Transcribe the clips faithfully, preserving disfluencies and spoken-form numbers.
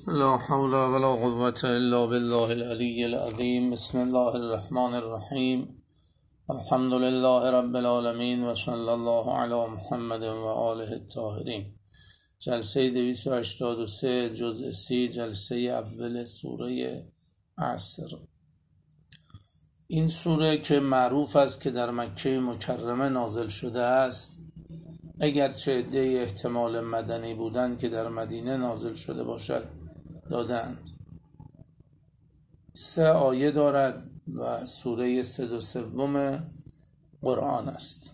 لا حول ولا قوة إلا بالله العلي العظيم. بسم الله الرحمن الرحیم. الحمد لله رب العالمین و صلی الله علی محمد و آله الطاهرین. جلسه دویست و هشتاد و سه جزء سی، جلسه اول سوره عصر. این سوره که معروف است که در مکه مکرمه نازل شده است، اگرچه عده احتمال مدنی بودند که در مدینه نازل شده باشد دادند. سه آیه دارد و سوره سد و سوم قرآن است.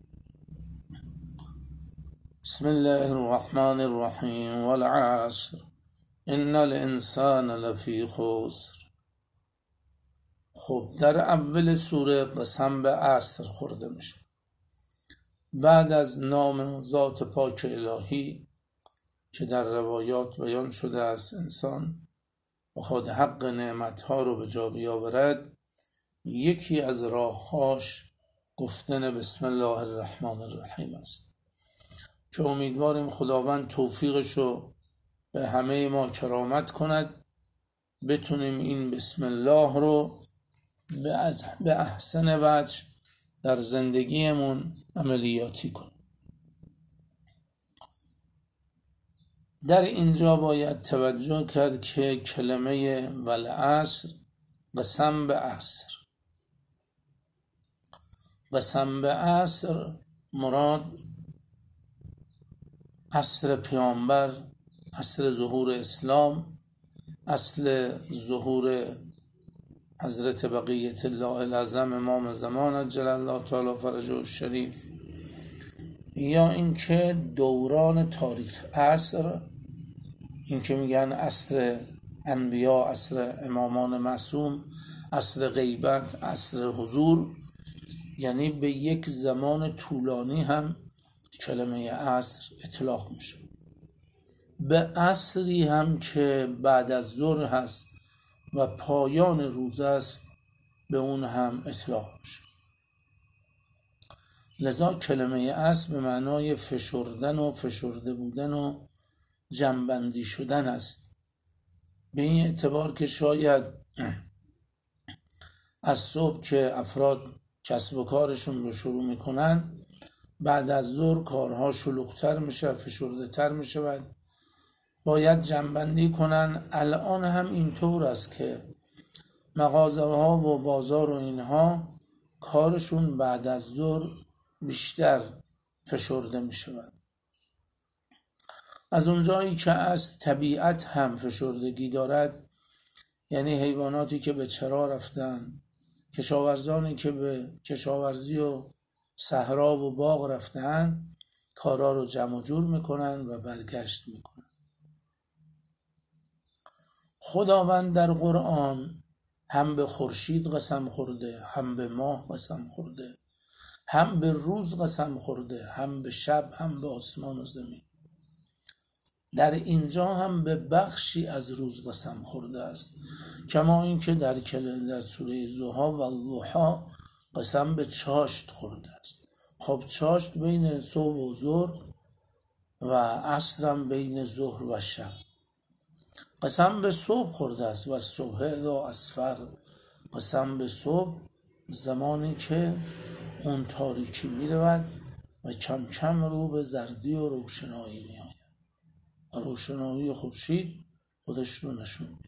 بسم الله الرحمن الرحیم. والعصر ان الانسان لفی خسر. خب در اول سوره قسم به عصر خورده میشه. بعد از نام ذات پاک الهی که در روایات بیان شده است انسان بخواد حق نعمتها رو به جا بیاورد، یکی از راههاش گفتن بسم الله الرحمن الرحیم است که امیدواریم خداوند توفیقش رو به همه ما کرامت کند، بتونیم این بسم الله رو به احسن وجه در زندگیمون عملیاتی کنیم. در اینجا باید توجه کرد که کلمه والعصر قسم به عصر، قسم به عصر مراد عصر پیامبر، عصر ظهور اسلام، اصل ظهور حضرت بقیت الله الاعظم امام زمان عجل الله تعالی فرجه الشریف، یا اینکه دوران تاریخ. عصر این که میگن عصر انبیا، عصر امامان معصوم، عصر غیبت، عصر حضور، یعنی به یک زمان طولانی هم کلمه عصر اطلاق میشه. به عصری هم که بعد از ظهر هست و پایان روز است به اون هم اطلاق میشه. لذا کلمه عصر به معنای فشردن و فشرده بودن و جمع‌بندی شدن است، به این اعتبار که شاید از صبح که افراد کسب و کارشون رو شروع میکنن، بعد از ظهر کارها شلوغ‌تر میشه، فشرده تر میشه و باید جمع‌بندی کنن. الان هم اینطور است که مغازه ها و بازار و اینها کارشون بعد از ظهر بیشتر فشرده میشود. از اونجایی که از طبیعت هم فشردگی دارد، یعنی حیواناتی که به چرا رفتن، کشاورزانی که به کشاورزی و صحرا و باغ رفتن، کارا رو جمع جور میکنن و برگشت میکنن. خداوند در قرآن هم به خورشید قسم خورده، هم به ماه قسم خورده، هم به روز قسم خورده، هم به شب، هم به آسمان و زمین. در اینجا هم به بخشی از روز قسم خورده است، کما اینکه در کل در سوره ضحی و الضحی قسم به چاشت خورده است. خب چاشت بین صبح و ظهر و عصرم بین ظهر و شب. قسم به صبح خورده است و صبح اذا اسفر. قسم به صبح زمانی که اون تاریکی می رود و کم کم رو به زردی و روشنایی می آید. روشنایی خورشید خودش رو نشون میده.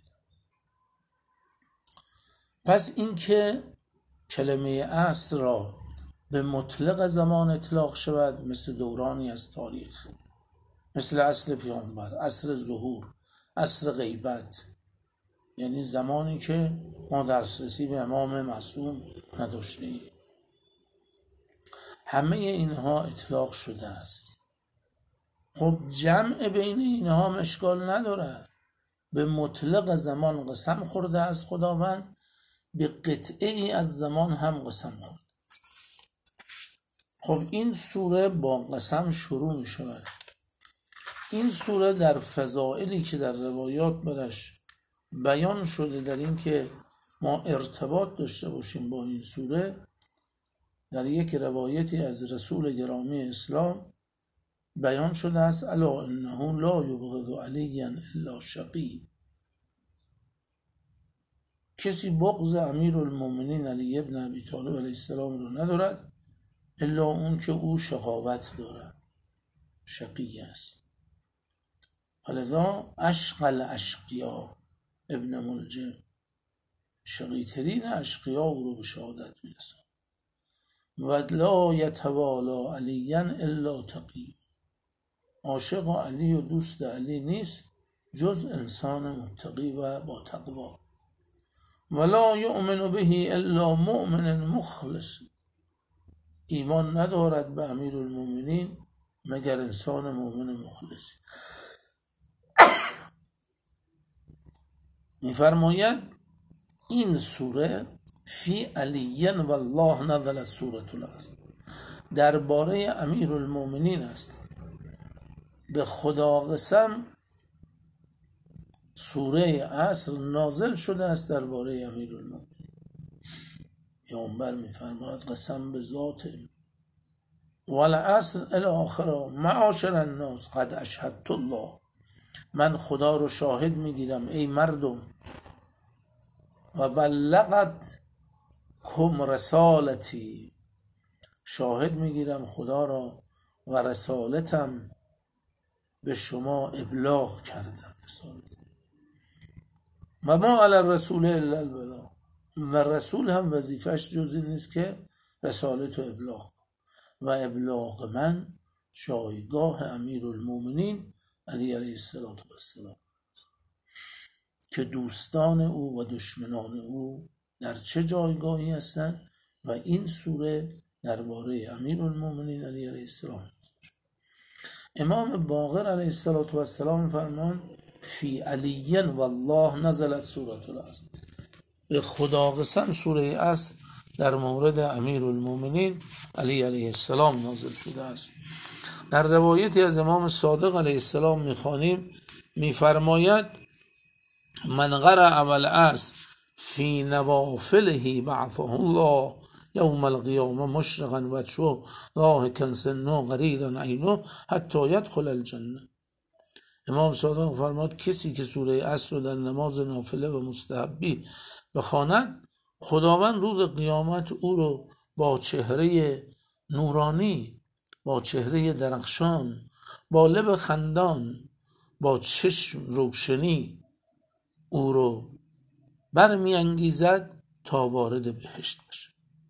پس این که کلمه عصر را به مطلق زمان اطلاق شود، مثل دورانی از تاریخ، مثل عصر پیامبر، عصر ظهور، عصر غیبت، یعنی زمانی که ما دسترسی به امام معصوم نداشتیم، همه اینها اطلاق شده است. خب جمع بین اینها اشکال نداره. به مطلق زمان قسم خورده است خداوند، به قطعه ای از زمان هم قسم خورده. خب این سوره با قسم شروع می شود. این سوره در فضائلی که در روایات برش بیان شده، در این که ما ارتباط داشته باشیم با این سوره، در یک روایتی از رسول گرامی اسلام بیان شده است: الا انه لا یبغض علیا الا شقی. کسی بغض امیرالمومنین علی ابن ابی طالب علیه السلام رو ندارد الا اون که او شقاوت دارد، شقی است. ولذا اشقى الاشقیا ابن ملجم، شقی ترین اشقیا او رو به شهادت میرسد. و لا یتوالا علیا الا تقی، عاشق علی و دوست علی نیست جز انسان متقی و با تقوا. ولا یؤمن به الا مؤمن مخلص، ایمان ندارد به امیرالمومنین مگر انسان مؤمن مخلص. میفرماید این سوره فی علی والله نزلت سورة العصر، درباره امیرالمومنین است. به خدا قسم سوره عصر نازل شده است درباره امیرالمومنین. پیامبر میفرماید قسم به ذات والعصر الی آخر معاشر الناس قد اشهدت الله، من خدا رو شاهد میگیرم ای مردم، و بلغت کم رسالتی، شاهد میگیرم خدا را و رسالتم به شما ابلاغ کردم. رسالت و ما علی الرسول الا البلاغ، و رسول هم وظیفش جز این نیست که رسالت و ابلاغ، و ابلاغ من جایگاه امیرالمومنین علی علیه السلام که دوستان او و دشمنان او در چه جایگاهی هستند. و این سوره درباره امیرالمومنین علی علیه السلام. امام باقر علیه السلام فرمان فی علی والله نزلت سورة العصر، به خدا قسم سوره عصر در مورد امیرالمومنین علی علیه السلام نازل شده است. در روایتی از امام صادق علیه السلام میخوانیم میفرماید من قرأ والعصر فی نوافله بعثه الله یوم القیامه مشرقا وجهه ضاحکا سنه قریرا عینه حتی یدخل الجنه. امام صادق فرمود کسی که سوره عصر رو در نماز نافله و مستحبی بخواند، خداوند روز قیامت او رو با چهره نورانی، با چهره درخشان، با لب خندان، با چشم روشنی او رو برمی انگیزد تا وارد بهشت بشه.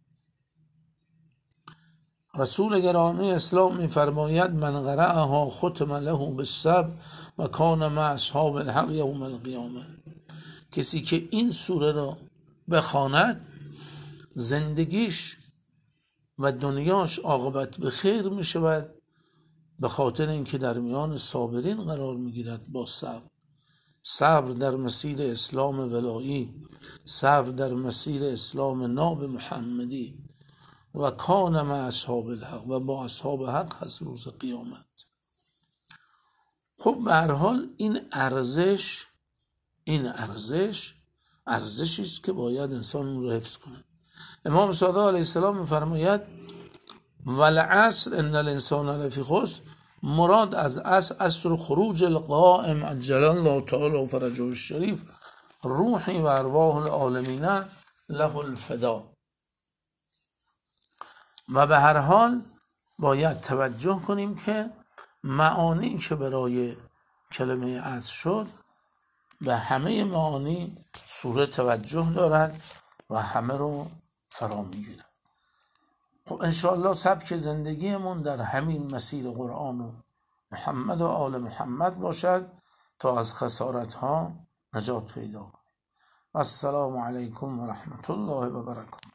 رسول گرامی اسلام می فرماید من قرأها ختم له بالصبر و کان مع اصحاب الحق یوم القیامه، کسی که این سوره را بخواند زندگیش و دنیاش عاقبت به خیر می شود، به خاطر اینکه در میان صابرین قرار می گیرد با صبر. صبر در مسیر اسلام ولایی، صبر در مسیر اسلام ناب محمدی. و کان مع اصحاب الحق، و با اصحاب حق هست روز قیامت. خب به هر حال این ارزش این ارزش ارزشی است که باید انسان اون رو حفظ کنه. امام صادق علیه السلام می‌فرماید والعصر ان الانسان لفی خسر، مراد از عصر عصر خروج القائم عجل الله تعالی فرجه الشریف روحی و ارواح العالمین له الفدا. و به هر حال باید توجه کنیم که معانی که برای کلمه عصر شد به همه معانی سوره توجه دارد و همه رو فرا میگیرد. خب انشاءالله سبک زندگیمون در همین مسیر قرآن و محمد و آل محمد باشد تا از خسارت ها نجات پیدا کنیم. السلام علیکم و رحمت الله و برکاته.